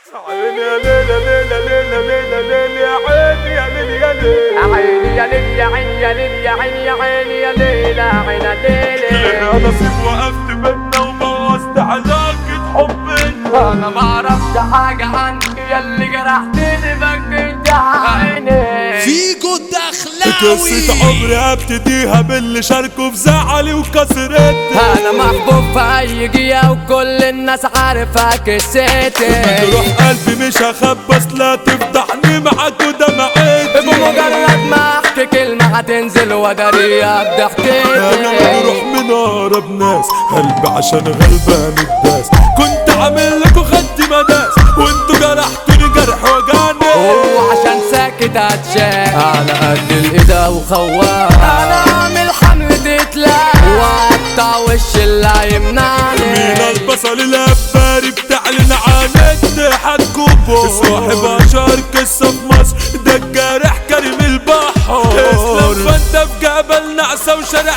عيني يا ليلى ليلى ليلى ليلى ليلى يا عيني يا ليلى يا ليلى عيني يا ليل يا عيني يا ليل يا عيني يا عيني يا ليلى عين ليلى. يا نصيب وقفت بينا وبوظت علاقة حبنا. انا ما اعرفش حاجة عنك ياللي جرحتني بكيت يا عيني. فيجو الدخلاوي قصة عمري ابتديها باللي شاركوا في زعلي وكسرتني. انا محبوب في اي جيه وكل الناس عارفة قصتي. روح قلبي مش هخبص لا تفضحني معاك ودمعتي. بمجرد ما احكي كلمة هتنزل ودارية بضحكتي. انا بروح من اقرب ناس قلبي عشان غلبان الداس. كنت عامل لكم خدي مداس وانتوا جرحتوني جرح وجعني. وعشان ساكت هتشاك على قد الايدة وخواك. انا اعمل حملة اتلاف واقطع وش اللي هيمنعني. مين البصل الاباري بتعلن عن اتحادكم. صاحب اشهر قصة في مصر ده الجارح كريم البحر. اسلام فانت في جبل نعسة وشارع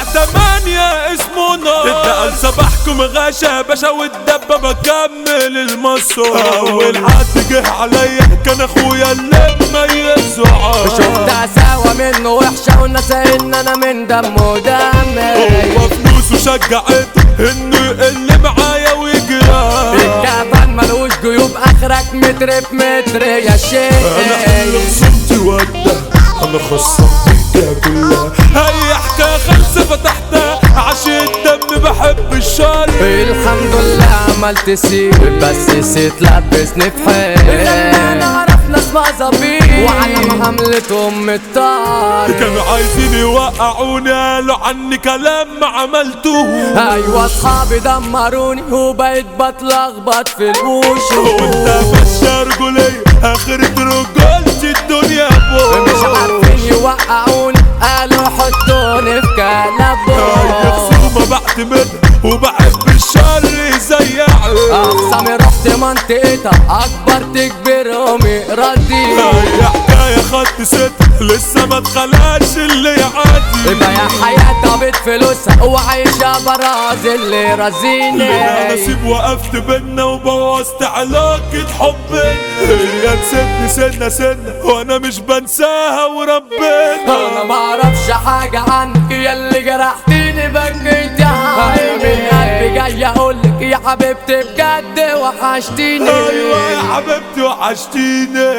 8 اسمه نار. اتقل صباحكم غاشا باشا والدبة بكمل المصر. اول حد جه عليا كان اخويا اللي مميز وعار. شفتها سوا منه وحشة ونسى ان انا من دمه ودمي. هو فلوسه شجعت انه يقل معايا ويجرى. الكفن ملوش جيوب اخرك متر بمتر يا شيخ. انا اللي خصمتي وده انا خصمت الدنيا كلها. اي حكايه خلص فتحتها عشان الدم بحب الشر. الحمد لله عملت سيب بس نسيت لبسني في حيل. انا اعرف ناس مظابيط وعلى حملتهم الطار. كانوا عايزين يوقعوني قالوا عني كلام ما عملتوه. ايوه اصحابي دمروني وبقيت بتلخبط في الوش. وانت ماشي رجولية اخرة رجولتي الدنيا بوش. مش عارفين يوقعوني قالوا حطوني في كلبهم. خصومة بعتمدها وبحب الشر زي اقسامي رحت منطقتها اكبر تكبرهم يقردي. هي حكاية خدت ست لسه ما اتخلقش اللي يعدي. يبقى يا حياتها بفلوسها وعايشة براز اللي رزيني. يا نصيب وقفت بينا وبوظت علاقة حبنا. هي نسيتني سنة سنة وانا مش بنساها وربنا. انا ما اعرفش حاجة عنك ياللي جرحتيني بكيت يا عيني. من قلبي جاي اقولك يا حبيبتي بجد وحشتيني. ايوه يا حبيبتي وحشتيني.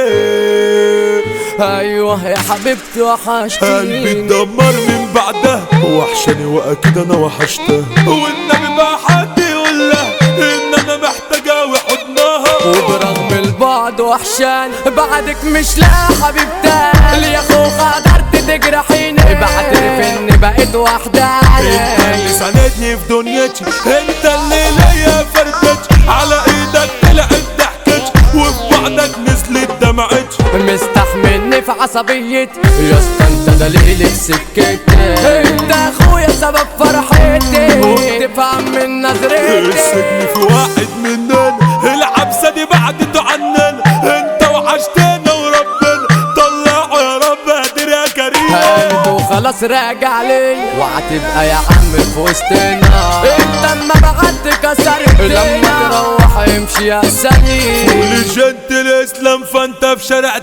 ايوه يا حبيبتي وحشتيني. قلبي اتدمر من بعدها وحشاني واكيد انا وحشتها. والنبي بقى حد يقول لها ان انا محتاجة وحضنها. وبرغم البعد وحشان بعدك مش لا حبيبتي. يا اخو قدرت تجرحيني بعترف اني بقيت وحداني. انت اللي ساندني في دنيتي انت اللي ليا فردتي. على ايدك طلعت ضحكتي وفي بعدك نزلت دمعتي. مستحملني في عصبيتي يا اسطى انت دليلي في سكتي. انت اخويا سبب فرحتي وبتفهم من نظرتي. السجن في واحد مننا العبسة دي بعدته عننا. انت وحشتنا وربنا طلعوا يا رب قادر يا كريم. هانت وخلاص راجع لي وهتبقى يا عم في وسطنا. انت اما بعدت كسرت لما تروح امشي يا سليم. والجنت الاسلام فانت في شارع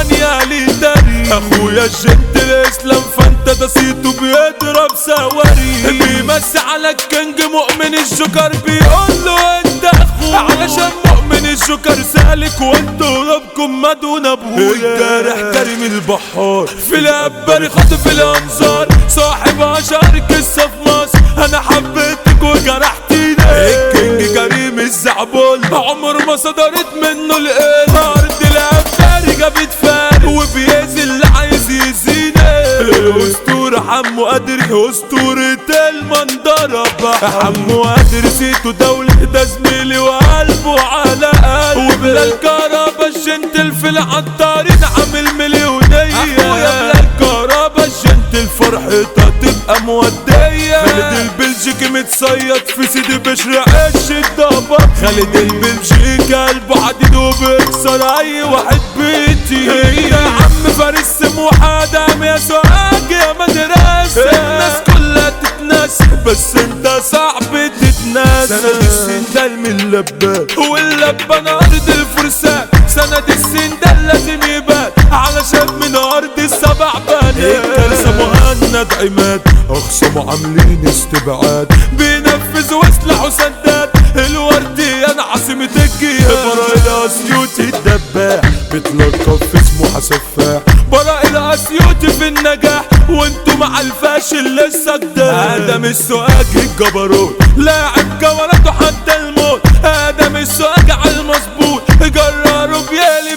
8 ليتري. اخويا الجنت الاسلام فانت ده صيته بيضرب سواري. بيمسي على الكنج مؤمن الجوكر بيقول له انت اخويا. علشان مؤمن الجوكر سالك وانتوا ربكم ما دون ابويا. الجارح كريم البحار في الاباري خاطف الانظار. صاحب اشهر قصة في مصر انا حبيتك وجرحتيني. الكينج كريم الزعبول عمر ما صدرت منه القلب. ارض الاباري جابت فارق وبيأذي اللي عايز يأذيني. الاسطورة حمو قادر اسطورة المنظرة. حمو قادر سيته دولة ده زميلي وقلبه على قلبي. وبلال كهربا الجنتل في العطارين عامل مليونية. اخويا بلال كهربا الجنتل فرحتها تبقى مودية. خالد البلجيكي متصيد في سيدي بشر عش الضبا. خالد البلجيكي قلبه حديد وبيكسر اي واحد بيتي. يا عم فارس سموحة دام يا سواق يا مدرسة. الناس كلها تتنسى بس انت صعب تتنسى. الناس. سند السندال من اللبان واللبان ارض الفرسان. سند السندال لازم يبان علشان من ارض السبع بنات. الكارثة مهند عماد اخصموا عاملين استبعاد. بينفذوا وسلاح وسداد الورديان عاصمة الجياد. براء الاسيوطي الدباح بتلقب في اسمه حسفاح. براء الاسيوطي في النجاح وانتو مع الفاشل لسه جداد. ادم السؤاج الجبروت لاعب جولته حتى الموت. ادم السؤاج على المظبوط جراره بيقلب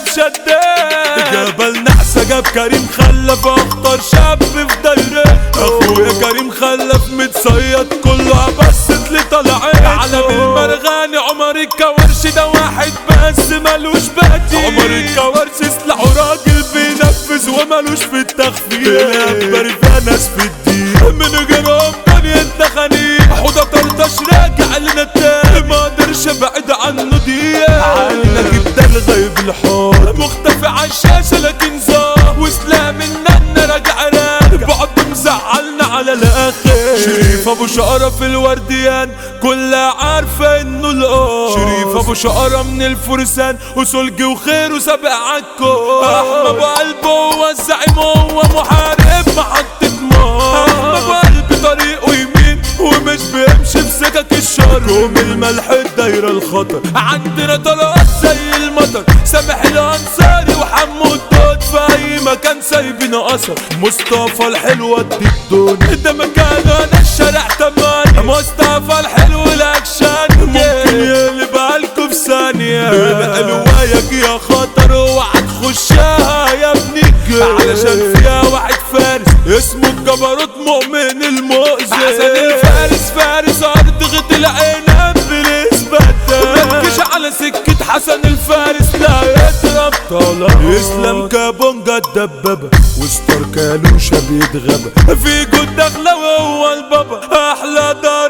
شداد. جبل نحسة جاب كريم خلف اخطر شاب في دايره. اخويا كريم خلف متصيد كله بس اللي طلعت. علم المرغاني عمر الكورش ده واحد بس ملوش بديل. عمر الكورش سلاحه راجل بينفذ وملوش في التخفيف. اكبر فيها ناس في الدين من غيرهم دنيا التخانيق. حوضة طرطش راجع لنا تاني ما قدرش ابعد عنه دقيقة. علينا جدا الغيب الحار مختفي عالشاشة لكن زار. وسلام النن راجع ران بعض مزعلنا على الاخر. شريف ابو شقرة في الورديان كلها عارفة انه القار. شريف ابو شقرة من الفرسان وسلجي وخير وسابق عالكو. احمى ابو قلبه هو الزعيم هو محارب محطة مار. احمى ابو قلبي طريقه يمين ومش بيمشي في سكك الشر. كوم الملح الدايرة الخطر عندنا طلقات زي المطر. سامح الانصاري وحمو الدود في اي مكان سايبين اثر. مصطفى الحلو ادي الدون ده مكانه انا الشارع تمان. مصطفى الحلو الاكشن ممكن يقلب عليكم في ثانية. الوايك يا خطر اوعى تخشها يا ابني علشان فيها واحد فارس اسمه الجبروت مؤمن المؤذي. حسن الفارس فارس ارض غط العنب بالإثبات. متكش على سكة حسن الفارس لا يضرب طلب. اسلام كابونجا الدبابة وستار كالوشة بيتغابى. في جود دخلة وهو البابا احلى دار